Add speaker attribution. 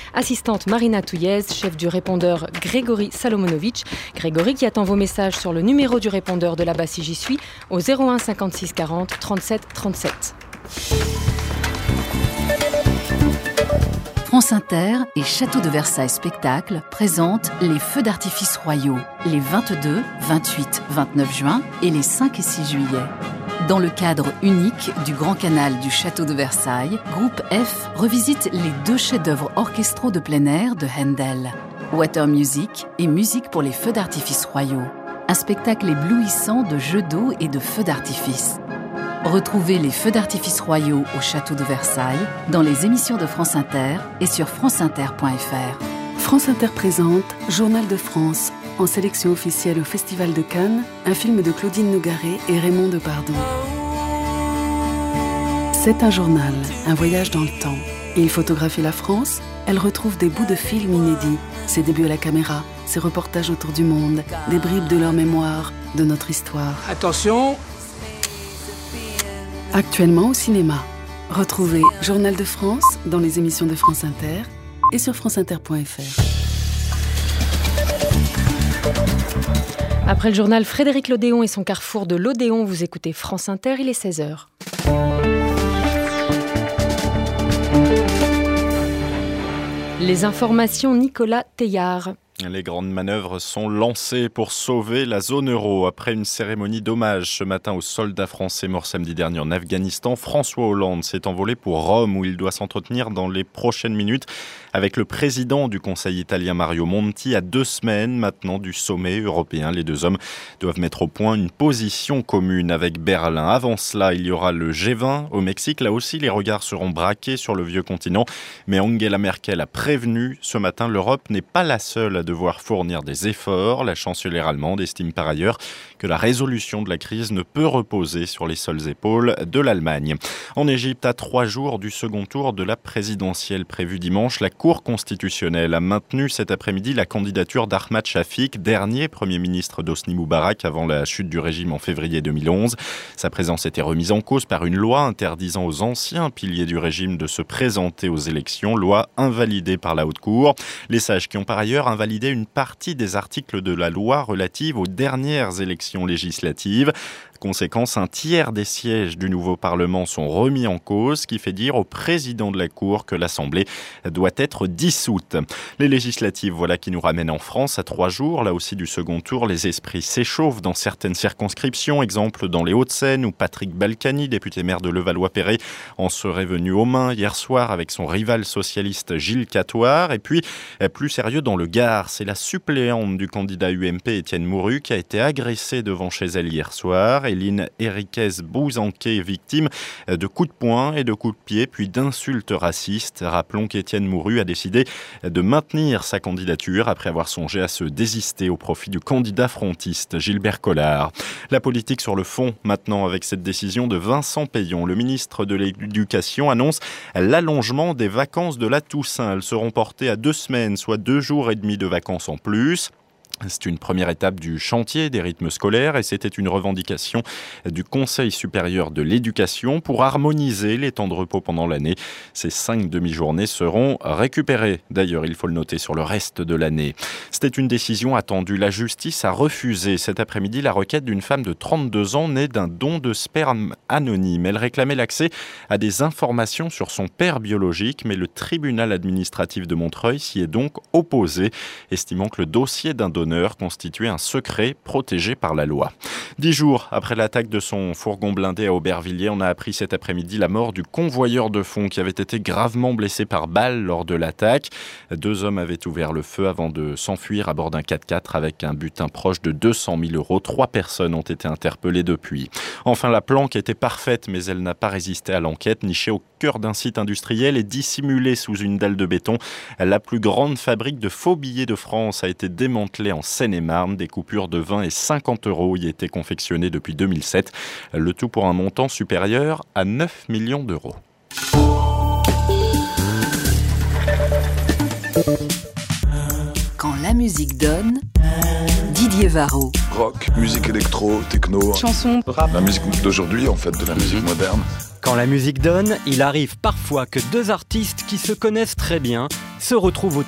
Speaker 1: Assistante Marina Touillez, chef du répondeur Grégory Salomonovic. Grégory qui attend vos messages sur le numéro du répondeur de là-bas si j'y suis au 01 56 40 37 37.
Speaker 2: France Inter et Château de Versailles Spectacle présentent les feux d'artifice royaux les 22, 28, 29 juin et les 5 et 6 juillet. Dans le cadre unique du Grand Canal du Château de Versailles, Groupe F revisite les 2 chefs-d'œuvre orchestraux de plein air de Handel, Water Music et Musique pour les feux d'artifice royaux. Un spectacle éblouissant de jeux d'eau et de feux d'artifice. Retrouvez les feux d'artifice royaux au Château de Versailles dans les émissions de France Inter et sur franceinter.fr.
Speaker 3: France Inter présente Journal de France, en sélection officielle au Festival de Cannes, un film de Claudine Nogaret et Raymond Depardon. C'est un journal, un voyage dans le temps. Il photographie la France, elle retrouve des bouts de films inédits, ses débuts à la caméra, ses reportages autour du monde, des bribes de leur mémoire, de notre histoire.
Speaker 4: Attention!
Speaker 3: Actuellement au cinéma. Retrouvez Journal de France dans les émissions de France Inter et sur franceinter.fr.
Speaker 1: Après le journal Frédéric Lodéon et son carrefour de l'Odéon, vous écoutez France Inter, il est 16h. Les informations Nicolas Teillard.
Speaker 5: Les grandes manœuvres sont lancées pour sauver la zone euro. Après une cérémonie d'hommage ce matin aux soldats français morts samedi dernier en Afghanistan, François Hollande s'est envolé pour Rome où il doit s'entretenir dans les prochaines minutes avec le président du Conseil italien Mario Monti à 2 semaines maintenant du sommet européen. Les 2 hommes doivent mettre au point une position commune avec Berlin. Avant cela, il y aura le G20 au Mexique. Là aussi, les regards seront braqués sur le vieux continent. Mais Angela Merkel a prévenu ce matin, l'Europe n'est pas la seule à devoir fournir des efforts. La chancelière allemande estime par ailleurs que la résolution de la crise ne peut reposer sur les seules épaules de l'Allemagne. En Égypte, à 3 jours du second tour de la présidentielle prévue dimanche, la Cour constitutionnelle a maintenu cet après-midi la candidature d'Ahmad Shafik, dernier Premier ministre d'Hosni Moubarak avant la chute du régime en février 2011. Sa présence était remise en cause par une loi interdisant aux anciens piliers du régime de se présenter aux élections, loi invalidée par la Haute Cour. Les sages qui ont par ailleurs invalidé une partie des articles de la loi relative aux dernières élections législatives. Conséquence, un tiers des sièges du nouveau Parlement sont remis en cause, ce qui fait dire au président de la Cour que l'Assemblée doit être dissoute. Les législatives, voilà qui nous ramène en France à 3 jours, là aussi du second tour. Les esprits s'échauffent dans certaines circonscriptions, exemple dans les Hauts-de-Seine où Patrick Balkany, député maire de Levallois-Perret, en serait venu aux mains hier soir avec son rival socialiste Gilles Catoire. Et puis, plus sérieux dans le Gard, c'est la suppléante du candidat UMP Étienne Mouru qui a été agressée devant chez elle hier soir. Éline Henriquez-Bouzanquet, victime de coups de poing et de coups de pied, puis d'insultes racistes. Rappelons qu'Étienne Mouru a décidé de maintenir sa candidature après avoir songé à se désister au profit du candidat frontiste Gilbert Collard. La politique sur le fond, maintenant, avec cette décision de Vincent Peillon. Le ministre de l'Éducation annonce l'allongement des vacances de la Toussaint. Elles seront portées à 2 semaines, soit 2 jours et demi de vacances en plus. C'est une première étape du chantier des rythmes scolaires et c'était une revendication du Conseil supérieur de l'éducation pour harmoniser les temps de repos pendant l'année. Ces 5 demi-journées seront récupérées. D'ailleurs, il faut le noter sur le reste de l'année. C'était une décision attendue. La justice a refusé cet après-midi la requête d'une femme de 32 ans née d'un don de sperme anonyme. Elle réclamait l'accès à des informations sur son père biologique, mais le tribunal administratif de Montreuil s'y est donc opposé, estimant que le dossier d'un donneur constituait un secret protégé par la loi. 10 jours après l'attaque de son fourgon blindé à Aubervilliers, on a appris cet après-midi la mort du convoyeur de fonds qui avait été gravement blessé par balle lors de l'attaque. 2 hommes avaient ouvert le feu avant de s'enfuir à bord d'un 4x4 avec un butin proche de 200 000 €. 3 personnes ont été interpellées depuis. Enfin, la planque était parfaite, mais elle n'a pas résisté à l'enquête. Nichée au cœur d'un site industriel et dissimulée sous une dalle de béton, la plus grande fabrique de faux billets de France a été démantelée en Seine-et-Marne. Des coupures de 20 et 50 € y étaient confectionnées depuis 2007. Le tout pour un montant supérieur à 9 millions d'euros.
Speaker 2: Quand la musique donne, Didier Varro.
Speaker 6: Rock, musique électro, techno,
Speaker 7: chanson, rap.
Speaker 6: La musique d'aujourd'hui, en fait, de la musique moderne.
Speaker 8: Quand la musique donne, il arrive parfois que 2 artistes qui se connaissent très bien
Speaker 4: se retrouve au